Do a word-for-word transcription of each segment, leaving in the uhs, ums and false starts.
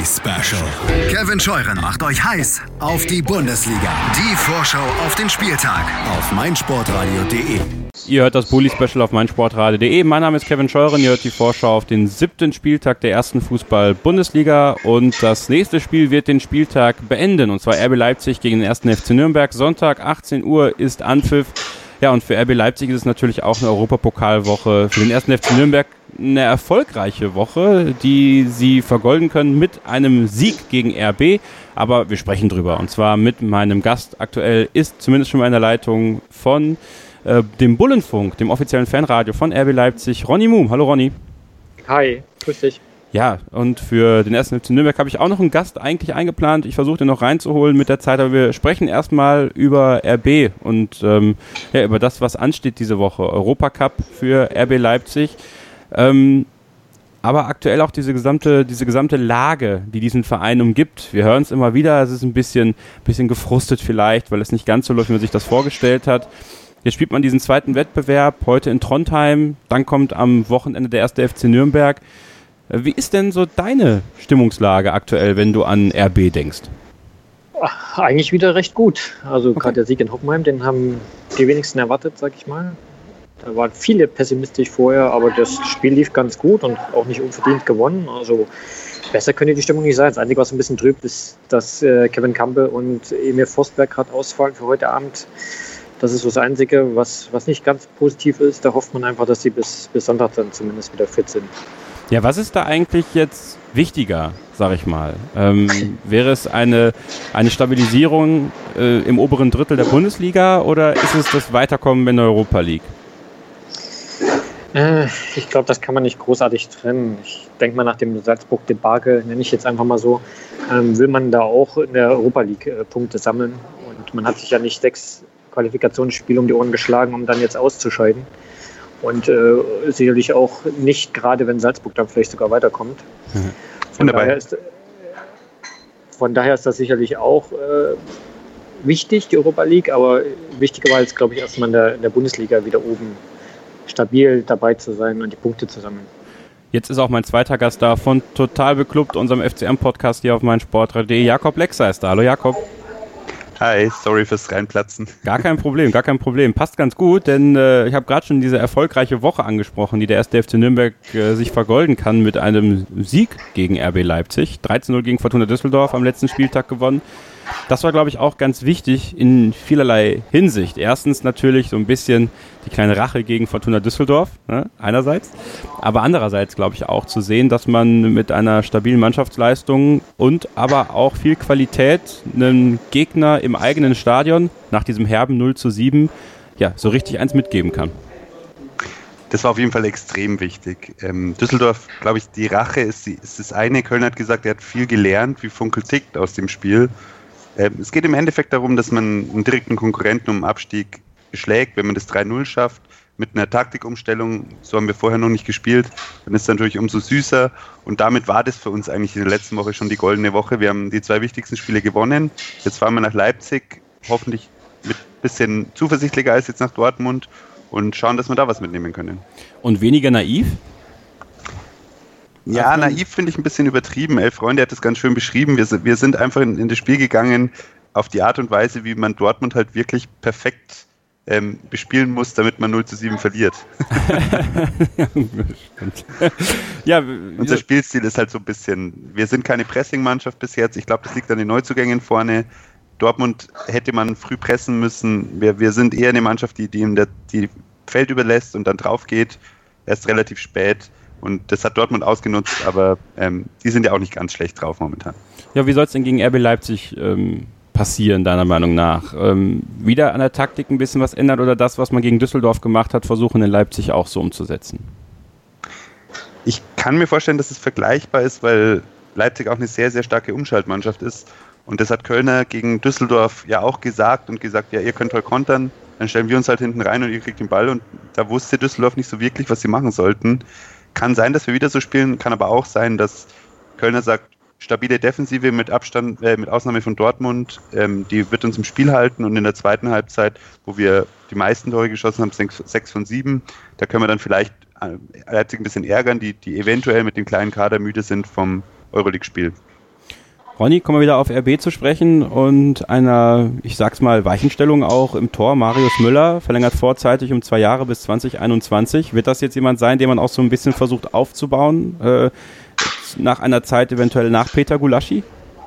Bully Special. Kevin Scheuren macht euch heiß auf die Bundesliga. Die Vorschau auf den Spieltag auf meinsportradio punkt de. Ihr hört das Bully Special auf meinsportradio punkt de. Mein Name ist Kevin Scheuren. Ihr hört die Vorschau auf den siebten Spieltag der ersten Fußball-Bundesliga. Und das nächste Spiel wird den Spieltag beenden. Und zwar R B Leipzig gegen den ersten F C Nürnberg. Sonntag, achtzehn Uhr ist Anpfiff. Ja, und für R B Leipzig ist es natürlich auch eine Europapokalwoche. Für den ersten F C Nürnberg eine erfolgreiche Woche, die sie vergolden können mit einem Sieg gegen R B. Aber wir sprechen drüber. Und zwar mit meinem Gast. Aktuell ist zumindest schon mal in der Leitung von äh, dem Bullenfunk, dem offiziellen Fanradio von R B Leipzig, Ronny Muhm. Hallo Ronny. Hi, grüß dich. Ja, und für den ersten F C Nürnberg habe ich auch noch einen Gast eigentlich eingeplant. Ich versuche den noch reinzuholen mit der Zeit, aber wir sprechen erstmal über R B und ähm, ja, über das, was ansteht diese Woche. Europacup für R B Leipzig. Ähm, aber aktuell auch diese gesamte, diese gesamte Lage, die diesen Verein umgibt. Wir hören es immer wieder, es ist ein bisschen, bisschen gefrustet vielleicht, weil es nicht ganz so läuft, wie man sich das vorgestellt hat. Jetzt spielt man diesen zweiten Wettbewerb, heute in Trondheim, dann kommt am Wochenende der erste F C Nürnberg. Wie ist denn so deine Stimmungslage aktuell, wenn du an R B denkst? Ach, eigentlich wieder recht gut. Also okay. Gerade der Sieg in Hockenheim, den haben die wenigsten erwartet, sag ich mal. Da waren viele pessimistisch vorher, aber das Spiel lief ganz gut und auch nicht unverdient gewonnen. Also besser könnte die Stimmung nicht sein. Das Einzige, was ein bisschen trübt, ist, dass äh, Kevin Campbell und Emil Forsberg gerade ausfallen für heute Abend. Das ist so das Einzige, was, was nicht ganz positiv ist. Da hofft man einfach, dass sie bis, bis Sonntag dann zumindest wieder fit sind. Ja, was ist da eigentlich jetzt wichtiger, sag ich mal? Ähm, wäre es eine, eine Stabilisierung äh, im oberen Drittel der Bundesliga oder ist es das Weiterkommen in der Europa League? Äh, ich glaube, das kann man nicht großartig trennen. Ich denke mal, nach dem Salzburg-Debakel, nenne ich jetzt einfach mal so, ähm, will man da auch in der Europa League äh, Punkte sammeln. Und man hat sich ja nicht sechs Qualifikationsspiele um die Ohren geschlagen, um dann jetzt auszuscheiden. Und äh, sicherlich auch nicht, gerade wenn Salzburg dann vielleicht sogar weiterkommt. Mhm. Von, daher ist, von daher ist das sicherlich auch äh, wichtig, die Europa League, aber wichtiger war jetzt, glaube ich, erstmal in der, in der Bundesliga wieder oben stabil dabei zu sein und die Punkte zu sammeln. Jetzt ist auch mein zweiter Gast da von Total Beklubbt, unserem F C M-Podcast hier auf meinsportradio punkt de. Jakob Lexer ist da. Hallo Jakob. Hi, sorry fürs Reinplatzen. Gar kein Problem, gar kein Problem. Passt ganz gut, denn äh, ich habe gerade schon diese erfolgreiche Woche angesprochen, die der erste F C Nürnberg äh, sich vergolden kann mit einem Sieg gegen R B Leipzig. dreizehn null gegen Fortuna Düsseldorf am letzten Spieltag gewonnen. Das war, glaube ich, auch ganz wichtig in vielerlei Hinsicht. Erstens natürlich so ein bisschen die kleine Rache gegen Fortuna Düsseldorf, ne, einerseits. Aber andererseits, glaube ich, auch zu sehen, dass man mit einer stabilen Mannschaftsleistung und aber auch viel Qualität einen Gegner im eigenen Stadion nach diesem herben null zu sieben ja, so richtig eins mitgeben kann. Das war auf jeden Fall extrem wichtig. Ähm, Düsseldorf, glaube ich, die Rache ist, die, ist das eine. Köln hat gesagt, er hat viel gelernt, wie Funkel tickt aus dem Spiel. Ähm, es geht im Endeffekt darum, dass man einen direkten Konkurrenten um Abstieg schlägt. Wenn man das drei null schafft, mit einer Taktikumstellung, so haben wir vorher noch nicht gespielt, dann ist es natürlich umso süßer. Und damit war das für uns eigentlich in der letzten Woche schon die goldene Woche. Wir haben die zwei wichtigsten Spiele gewonnen. Jetzt fahren wir nach Leipzig, hoffentlich mit ein bisschen zuversichtlicher als jetzt nach Dortmund und schauen, dass wir da was mitnehmen können. Und weniger naiv? Ja, naiv finde ich ein bisschen übertrieben. Elf Freunde hat das ganz schön beschrieben. Wir, wir sind einfach in, in das Spiel gegangen auf die Art und Weise, wie man Dortmund halt wirklich perfekt ähm, bespielen muss, damit man null zu sieben verliert. Ja, unser Spielstil ist halt so ein bisschen, wir sind keine Pressing-Mannschaft bis jetzt. Ich glaube, das liegt an den Neuzugängen vorne. Dortmund hätte man früh pressen müssen. Wir, wir sind eher eine Mannschaft, die, die ihm der, die Feld überlässt und dann drauf geht. Erst relativ spät. Und das hat Dortmund ausgenutzt, aber ähm, die sind ja auch nicht ganz schlecht drauf momentan. Ja, wie soll es denn gegen R B Leipzig ähm, passieren, deiner Meinung nach? Ähm, wieder an der Taktik ein bisschen was ändern oder das, was man gegen Düsseldorf gemacht hat, versuchen in Leipzig auch so umzusetzen? Ich kann mir vorstellen, dass es vergleichbar ist, weil Leipzig auch eine sehr, sehr starke Umschaltmannschaft ist. Und das hat Kölner gegen Düsseldorf ja auch gesagt und gesagt, ja, ihr könnt voll kontern, dann stellen wir uns halt hinten rein und ihr kriegt den Ball. Und da wusste Düsseldorf nicht so wirklich, was sie machen sollten. Kann sein, dass wir wieder so spielen, kann aber auch sein, dass Kölner sagt, stabile Defensive mit Abstand, äh, mit Ausnahme von Dortmund, ähm, die wird uns im Spiel halten und in der zweiten Halbzeit, wo wir die meisten Tore geschossen haben, sechs, sechs von sieben, da können wir dann vielleicht äh, Leipzig ein bisschen ärgern, die, die eventuell mit dem kleinen Kader müde sind vom Euroleague-Spiel. Ronny, kommen wir wieder auf R B zu sprechen und einer, ich sag's mal, Weichenstellung auch im Tor. Marius Müller verlängert vorzeitig um zwei Jahre bis zwanzig einundzwanzig. Wird das jetzt jemand sein, den man auch so ein bisschen versucht aufzubauen, äh, nach einer Zeit eventuell nach Peter Gulaschi?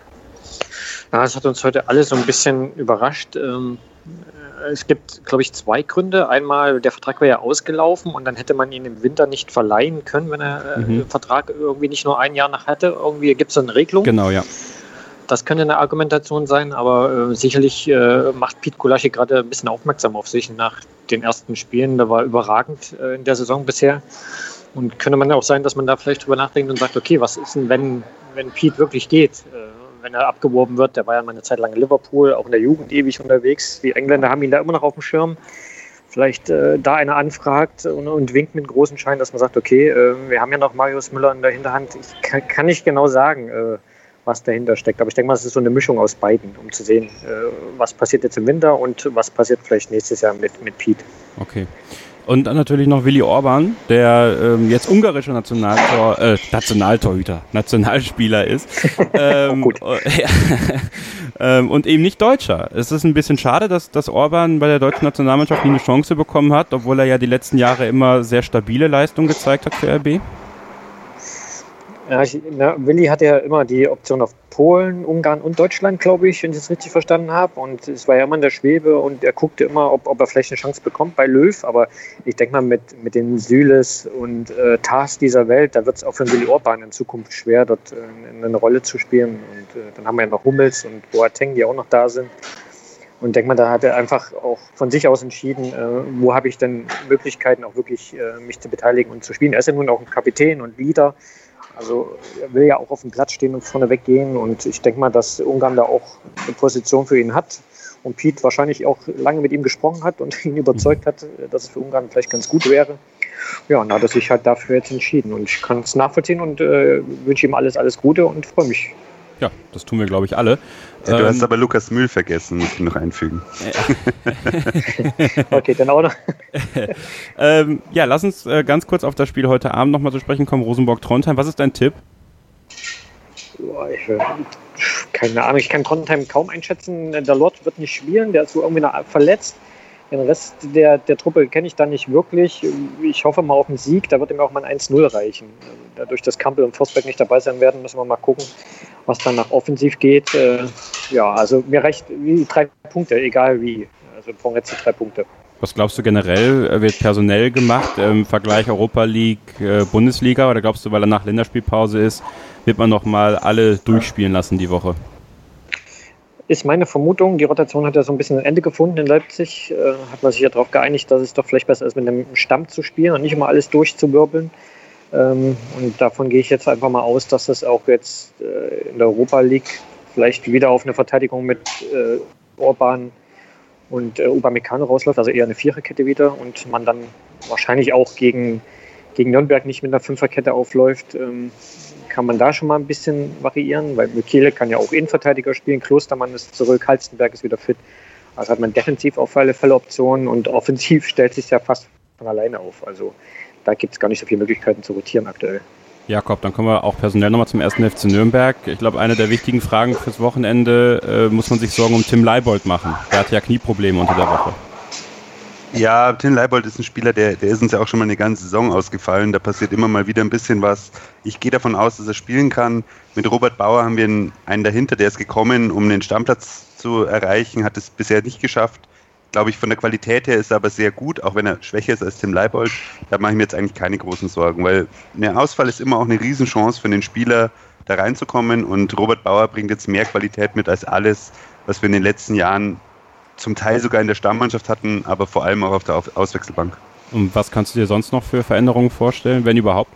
Ja, das hat uns heute alle so ein bisschen überrascht. Ähm, es gibt, glaube ich, zwei Gründe. Einmal, der Vertrag wäre ja ausgelaufen und dann hätte man ihn im Winter nicht verleihen können, wenn er mhm. äh, den Vertrag irgendwie nicht nur ein Jahr nach hatte. Irgendwie gibt es so eine Regelung. Genau, ja. Das könnte eine Argumentation sein, aber äh, sicherlich äh, macht Pete Gulaschi gerade ein bisschen aufmerksam auf sich nach den ersten Spielen. Da war überragend äh, in der Saison bisher. Und könnte man auch sein, dass man da vielleicht drüber nachdenkt und sagt, okay, was ist denn, wenn, wenn Pete wirklich geht? Äh, wenn er abgeworben wird, der war ja mal eine Zeit lang in Liverpool, auch in der Jugend ewig unterwegs. Die Engländer haben ihn da immer noch auf dem Schirm. Vielleicht äh, da einer anfragt und, und winkt mit großen Schein, dass man sagt, okay, äh, wir haben ja noch Marius Müller in der Hinterhand. Ich kann, kann nicht genau sagen, äh, was dahinter steckt. Aber ich denke mal, es ist so eine Mischung aus beiden, um zu sehen, äh, was passiert jetzt im Winter und was passiert vielleicht nächstes Jahr mit, mit Pete. Okay. Und dann natürlich noch Willi Orban, der ähm, jetzt ungarischer Nationaltor, äh, Nationaltorhüter, Nationalspieler ist. ähm, gut. Äh, ähm, und eben nicht Deutscher. Es ist ein bisschen schade, dass, dass Orban bei der deutschen Nationalmannschaft nie eine Chance bekommen hat, obwohl er ja die letzten Jahre immer sehr stabile Leistungen gezeigt hat für R B. Ja, ich, na, Willi hatte ja immer die Option auf Polen, Ungarn und Deutschland, glaube ich, wenn ich es richtig verstanden habe. Und es war ja immer in der Schwebe und er guckte immer, ob, ob er vielleicht eine Chance bekommt bei Löw. Aber ich denke mal, mit, mit den Süles und äh, Tars dieser Welt, da wird es auch für Willi Orban in Zukunft schwer, dort äh, eine Rolle zu spielen. Und äh, dann haben wir ja noch Hummels und Boateng, die auch noch da sind. Und denke mal, da hat er einfach auch von sich aus entschieden, äh, wo habe ich denn Möglichkeiten, auch wirklich äh, mich zu beteiligen und zu spielen. Er ist ja nun auch ein Kapitän und Leader. Also er will ja auch auf dem Platz stehen und vorne weggehen und ich denke mal, dass Ungarn da auch eine Position für ihn hat und Pete wahrscheinlich auch lange mit ihm gesprochen hat und ihn überzeugt hat, dass es für Ungarn vielleicht ganz gut wäre. Ja, und da hat er sich halt dafür jetzt entschieden und ich kann es nachvollziehen und äh, wünsche ihm alles, alles Gute und freue mich. Ja, das tun wir, glaube ich, alle. Ja, du ähm, hast aber Lukas Mühl vergessen, muss ich noch einfügen. Okay, dann auch noch. ähm, ja, lass uns äh, ganz kurz auf das Spiel heute Abend nochmal zu sprechen kommen, Rosenborg-Trondheim. Was ist dein Tipp? Boah, ich, keine Ahnung, ich kann Trondheim kaum einschätzen. Der Lord wird nicht spielen, der ist so irgendwie verletzt. Den Rest der, der Truppe kenne ich da nicht wirklich. Ich hoffe mal auf einen Sieg, da wird ihm auch mal ein eins null reichen. Dadurch, dass Campbell und Forsberg nicht dabei sein werden, müssen wir mal gucken, was dann nach offensiv geht. Äh, ja, also mir reicht wie drei Punkte, egal wie. Also im Vorrang jetzt drei Punkte. Was glaubst du generell, wird personell gemacht im Vergleich Europa League, äh, Bundesliga? Oder glaubst du, weil er nach Länderspielpause ist, wird man nochmal alle durchspielen lassen die Woche? Ist meine Vermutung. Die Rotation hat ja so ein bisschen ein Ende gefunden in Leipzig. Äh, hat man sich ja darauf geeinigt, dass es doch vielleicht besser ist, mit einem Stamm zu spielen und nicht immer alles durchzuwirbeln. Ähm, und davon gehe ich jetzt einfach mal aus, dass das auch jetzt äh, in der Europa League vielleicht wieder auf eine Verteidigung mit äh, Orban und äh, Upamecano rausläuft, also eher eine Viererkette wieder und man dann wahrscheinlich auch gegen, gegen Nürnberg nicht mit einer Fünferkette aufläuft. Ähm, kann man da schon mal ein bisschen variieren, weil Mykele kann ja auch Innenverteidiger spielen, Klostermann ist zurück, Halstenberg ist wieder fit. Also hat man defensiv auf alle Fälle Optionen und offensiv stellt sich ja fast von alleine auf. Also da gibt es gar nicht so viele Möglichkeiten zu rotieren aktuell. Jakob, dann kommen wir auch personell nochmal zum ersten F C Nürnberg. Ich glaube, eine der wichtigen Fragen fürs Wochenende äh, muss man sich Sorgen um Tim Leibold machen. Der hatte ja Knieprobleme unter der Woche. Ja, Tim Leibold ist ein Spieler, der, der ist uns ja auch schon mal eine ganze Saison ausgefallen. Da passiert immer mal wieder ein bisschen was. Ich gehe davon aus, dass er spielen kann. Mit Robert Bauer haben wir einen, einen dahinter, der ist gekommen, um den Stammplatz zu erreichen, hat es bisher nicht geschafft. Glaube ich, von der Qualität her ist er aber sehr gut, auch wenn er schwächer ist als Tim Leibold. Da mache ich mir jetzt eigentlich keine großen Sorgen, weil ein Ausfall ist immer auch eine Riesenchance für den Spieler, da reinzukommen. Und Robert Bauer bringt jetzt mehr Qualität mit als alles, was wir in den letzten Jahren zum Teil sogar in der Stammmannschaft hatten, aber vor allem auch auf der Auswechselbank. Und was kannst du dir sonst noch für Veränderungen vorstellen, wenn überhaupt?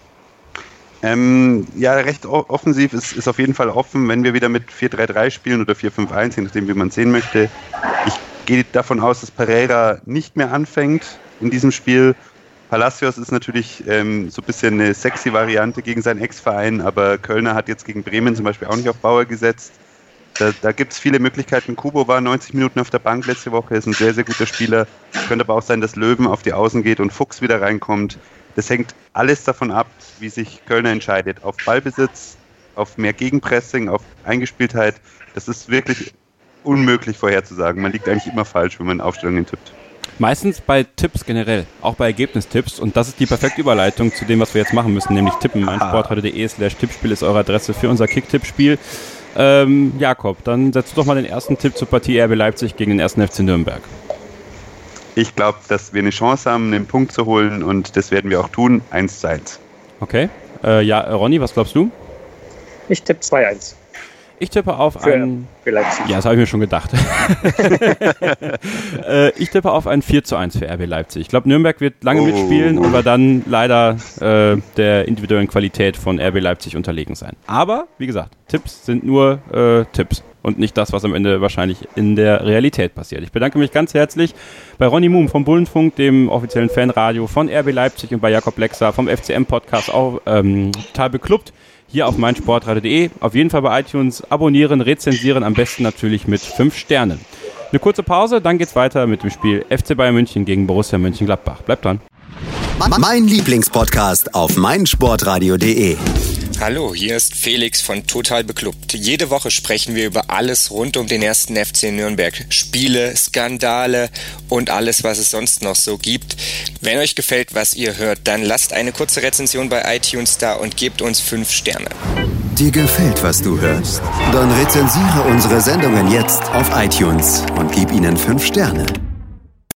Ähm, ja, recht offensiv ist, ist auf jeden Fall offen, wenn wir wieder mit vier drei drei spielen oder vier fünf eins, je nachdem, wie man es sehen möchte. Ich gehe davon aus, dass Pereira nicht mehr anfängt in diesem Spiel. Palacios ist natürlich ähm, so ein bisschen eine sexy Variante gegen seinen Ex-Verein, aber Kölner hat jetzt gegen Bremen zum Beispiel auch nicht auf Bauer gesetzt. Da, da gibt es viele Möglichkeiten. Kubo war neunzig Minuten auf der Bank letzte Woche, ist ein sehr, sehr guter Spieler. Könnte aber auch sein, dass Löwen auf die Außen geht und Fuchs wieder reinkommt. Das hängt alles davon ab, wie sich Kölner entscheidet. Auf Ballbesitz auf mehr Gegenpressing, auf Eingespieltheit. Das ist wirklich unmöglich vorherzusagen. Man liegt eigentlich immer falsch, wenn man Aufstellungen tippt. Meistens bei Tipps generell, auch bei Ergebnistipps. Und das ist die perfekte Überleitung zu dem, was wir jetzt machen müssen, nämlich tippen. meinsportradio.de slash Tippspiel ist eure Adresse für unser Kick-Tipp-Spiel. Ähm, Jakob, dann setzt du doch mal den ersten Tipp zur Partie R B Leipzig gegen den ersten F C Nürnberg. Ich glaube, dass wir eine Chance haben, einen Punkt zu holen und das werden wir auch tun. eins zu eins. Okay. Äh, ja, Ronny, was glaubst du? Ich tippe zwei eins. Ich tippe auf für, ein... Für Leipzig. Ja, das habe ich mir schon gedacht. äh, ich tippe auf ein vier zu eins für R B Leipzig. Ich glaube, Nürnberg wird lange oh. mitspielen und wir dann leider äh, der individuellen Qualität von R B Leipzig unterlegen sein. Aber, wie gesagt, Tipps sind nur äh, Tipps und nicht das, was am Ende wahrscheinlich in der Realität passiert. Ich bedanke mich ganz herzlich bei Ronny Muhm vom Bullenfunk, dem offiziellen Fanradio von R B Leipzig, und bei Jakob Lexer vom F C M-Podcast, auch ähm, total beklubbt, hier auf meinsportradio punkt de. Auf jeden Fall bei iTunes abonnieren, rezensieren, am besten natürlich mit fünf Sternen. Eine kurze Pause, dann geht's weiter mit dem Spiel F C Bayern München gegen Borussia Mönchengladbach. Bleibt dran. Mein Lieblingspodcast auf meinsportradio punkt de. Hallo, hier ist Felix von Total Beklubbt. Jede Woche sprechen wir über alles rund um den ersten F C Nürnberg. Spiele, Skandale und alles, was es sonst noch so gibt. Wenn euch gefällt, was ihr hört, dann lasst eine kurze Rezension bei iTunes da und gebt uns fünf Sterne. Dir gefällt, was du hörst? Dann rezensiere unsere Sendungen jetzt auf iTunes und gib ihnen fünf Sterne.